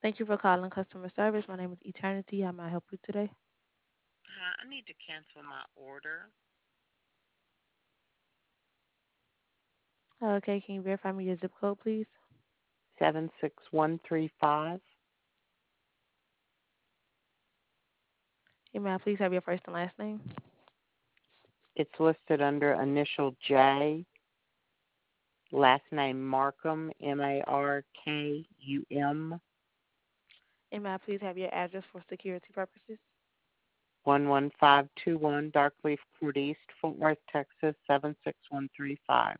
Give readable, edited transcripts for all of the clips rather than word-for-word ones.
Thank you for calling customer service. My name is Eternity. How may I help you today? I need to cancel my order. Okay, can you verify me your zip code, please? 76135. And may I please have your first and last name? It's listed under initial J, last name Markham, Markum, And may I please have your address for security purposes? 11521 Darkleaf Court East, Fort Worth, Texas 76135.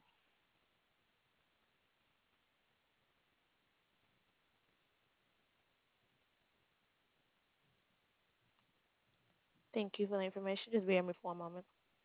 Thank you for the information. Just bear with me for a moment.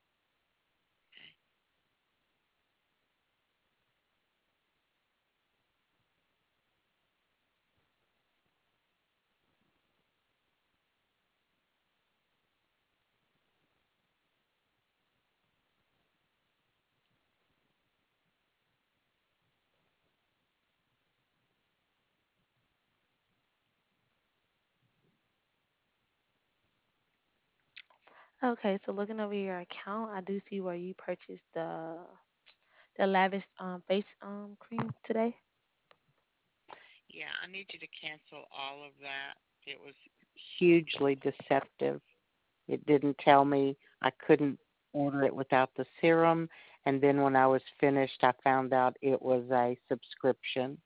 Okay, so looking over your account, I do see where you purchased the lavish face cream today. Yeah, I need you to cancel all of that. It was hugely deceptive. It didn't tell me I couldn't order it without the serum. And then when I was finished, I found out it was a subscription.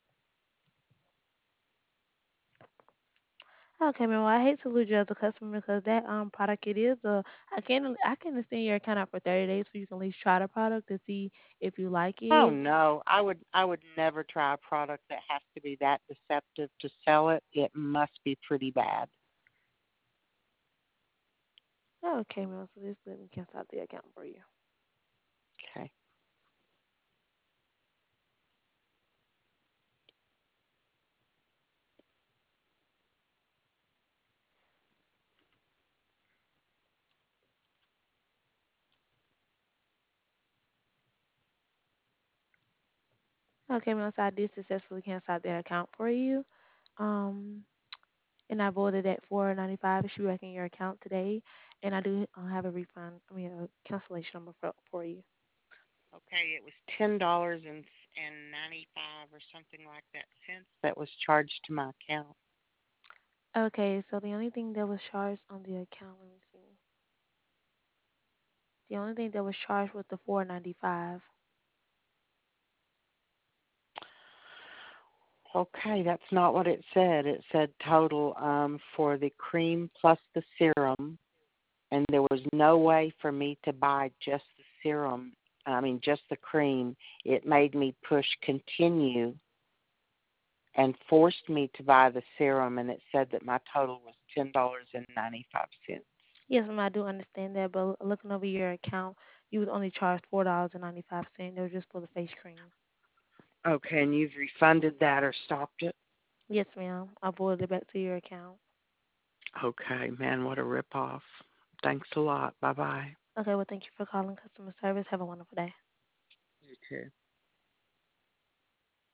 Okay, man. Well, I hate to lose you as a customer because that product it is I can extend your account out for 30 days so you can at least try the product to see if you like Oh it. no, I would never try a product that has to be that deceptive to sell it. It must be pretty bad. Okay, man. So just let me cancel out the account for you. Okay. Okay, man. So I did successfully cancel out their account for you. Um, and I voided that 4.95. It should be back in your account today. And I do have a refund. I mean, a cancellation number for you. Okay, it was $10.95 or something like that cents that was charged to my account. Okay, so the only thing that was charged on the account, let me see. The only thing that was charged was the 4.95. Okay, that's not what it said. It said total for the cream plus the serum, and there was no way for me to buy just the serum. I mean, just the cream. It made me push continue and forced me to buy the serum, and it said that my total was $10.95. Yes, ma'am, I do understand that, but looking over your account, you was only charged $4.95. It was just for the face cream. Okay, and you've refunded that or stopped it? Yes, ma'am. I voided it back to your account. Okay, man, what a ripoff. Thanks a lot. Bye bye. Okay, well, thank you for calling customer service. Have a wonderful day. You too.